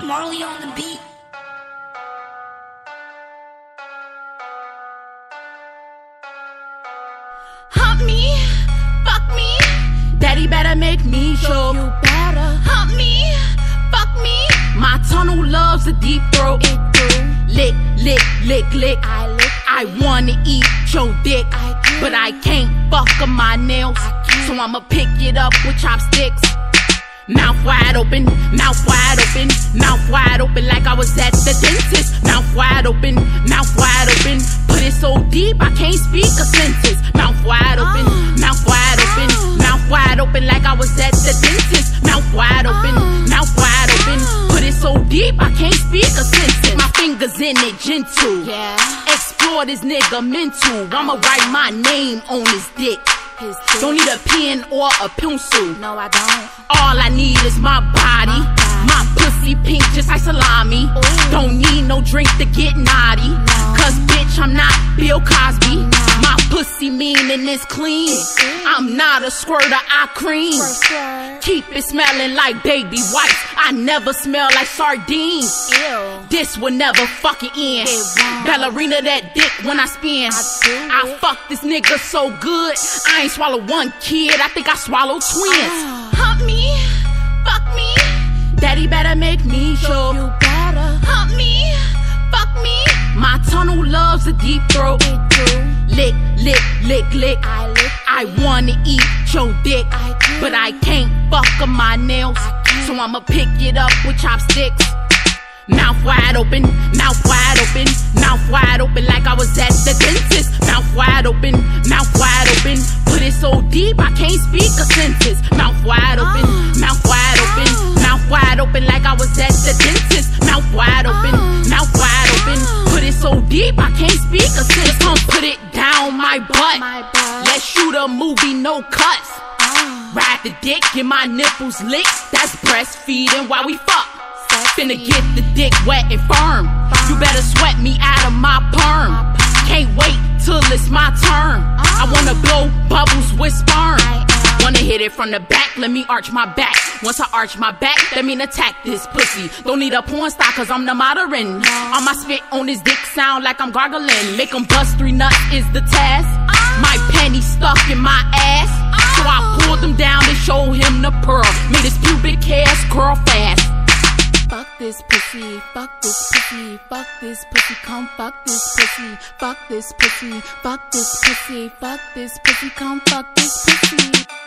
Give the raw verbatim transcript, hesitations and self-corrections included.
Marley on the beat. Hump me, fuck me, daddy better make me sure. You better Hump me, fuck me, my tunnel loves a deep throat. it through. Lick, lick, lick, lick. I lick. I wanna eat your dick, I do. but I can't fuck up my nails, I can't. so I'ma pick it up with chopsticks. Mouth wide open, mouth wide open, mouth wide open like I was at the dentist. Mouth wide open, mouth wide open, put it so deep I can't speak a sentence. Mouth wide open, mouth wide open, mouth wide open like I was at the dentist. Mouth wide open, mouth wide open, put it so deep I can't speak a sentence. My fingers in it, gentle. Yeah. Explore this nigga mental. I'ma write my name on his dick. His Don't need a pen or a pencil. No, I don't. All I need is my body. My pussy pink just like salami. Ooh. Don't need no drink to get naughty. Cause bitch, I'm not Bill Cosby. My pussy mean and it's clean. I'm not a squirter, I cream. Squirt. Keep it smelling like baby wipes. I never smell like sardines. Ew. This will never fucking end. It won't. Ballerina that dick when I spin. I do I it. fuck this nigga so good. I ain't swallow one kid, I think I swallowed twins. Ah. Hump me, fuck me, daddy better make me sure. You better Hump me, fuck me, my tunnel loves a deep throat. it through. Lick, lick, lick, lick. I lick. I wanna eat your dick, I do. but I can't fuck up my nails, I can't. so I'ma pick it up with chopsticks. Mouth wide open, mouth wide open, mouth wide open like I was at the dentist. Mouth wide open, mouth wide open, put it so deep I can't speak a sentence. Mouth wide open, mouth wide open, mouth wide open like I was at the dentist. Mouth wide open, mouth wide open, put it so deep I can't speak a sentence. Come put it down my butt. My butt. Let's shoot a movie, no cuts. Ah. Ride the dick, get my nipples licked. That's breastfeeding while we fuck. Sexy. Finna get the dick wet and firm. You better sweat me out of my perm. Can't wait till it's my turn. I wanna blow bubbles with sperm. Wanna hit it from the back, let me arch my back. Once I arch my back, that mean attack this pussy. Don't need a porn star cause I'm the modern. On my spit on his dick sound like I'm gargling. Make him bust three nuts is the task. My penny stuck in my ass, so I pulled him down and showed him the pearl. Made his pubic hairs curl fast. Fuck this pussy, fuck this pussy, fuck this pussy, come fuck this pussy, fuck this pussy, fuck this pussy, fuck this pussy, come fuck this pussy.